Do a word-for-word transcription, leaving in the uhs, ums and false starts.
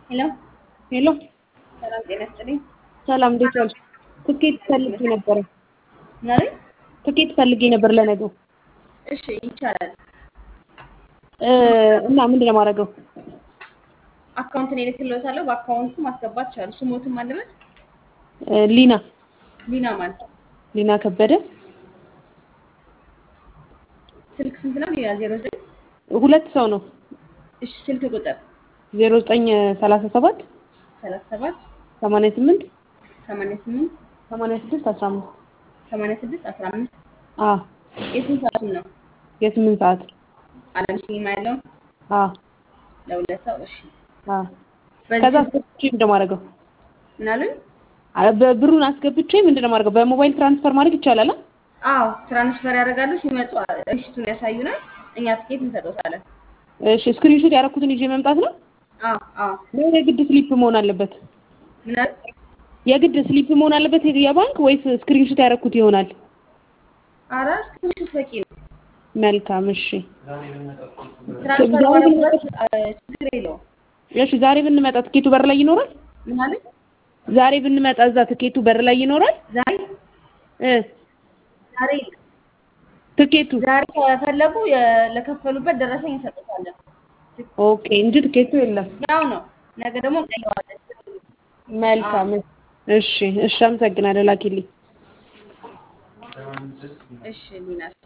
ሄሎ ሄሎ ሰላም ጤና ይስጥልኝ። ሰላም እንዴት ዋልሽ? ትኬት እግዚአብሔር ፈልጌ ይመስገን። ነበር። ምን አለኝ? ትኬት ፈልጌ ነበር ለነገ እሺ ይቻላል። እ እና ምንድን ነው የማደርገው? አካውንትን እልክልዎታለሁ። በአካውንቱ ማስገባት ይችላሉ። ስሞትን ማን ልበል? እ ሊና ሊና ማን? ሊና ከበደ ስልክ ስንት ነው? ሊና ዜሮ ዘጠኝ ሁለት ሰው ነው። እሺ ስልክ ቁጥር ዜሮ ዘጠኝ ሰላሳ ሰባት ሰላሳ ሰባት ሰማንያ ስምንት ሰማንያ ስምንት ሰማንያ ስድስት አስራ አምስት ሰማንያ ስድስት አስራ አምስት አ የስንት ሰዓቱን ነው? የስምንት ሰዓት አለም ሲኒማ ያለው አ ለሁለት ሰው። እሺ አ በዚህ ከዛ ስልክ አስገብቼ ምንድን ነው የማደርገው? ምን አሉኝ? አ በብሩን አስገብቼ ምንድን ነው የማደርገው? በሞባይል ትራንስፈር ማድረግ ይቻላል? አዎ ትራንስፈር ያደርጋሉ። ሲመጡ ሪሲቱን ያሳዩናል። እኛ ትኬት እንሰጥዎታለን። እሺ ስክሪንሾት ያደረኩትን ይዤ መምጣት ነው? አዎ አዎ ነው የግድ ስሊፕ መሆን አለበት? ምን አሉኝ? የግድ ስሊፕ መሆን አለበት የባንክ ወይስ ስክሪንሾት ያደረኩት ይሆናል? ኧረ ስክሪንሾት በቂ ነው። መልካም እሺ። ትራንስፈር ባደረጉበት ችግር የለውም። እሺ ዛሬ ብንመጣ ትኬቱ በር ላይ ይኖራል? ምን አሉኝ? ዛሬ ብንመጣ እዛ ትኬቱ በር ላይ ይኖራል? ዛሬ እ ዛሬ ትኬቱ ዛሬ ከፈለጉ የ- ለከፈሉበት ደረሰኝ እንሰጥዎታለን። ኦኬ እንጂ ትኬቱ የለም። ያው ነው። ነገ ደግሞ እንቀይረዋለን። መልካም እሺ እሺ አመሰግናለሁ ላኪልኝ። እሺ ሊና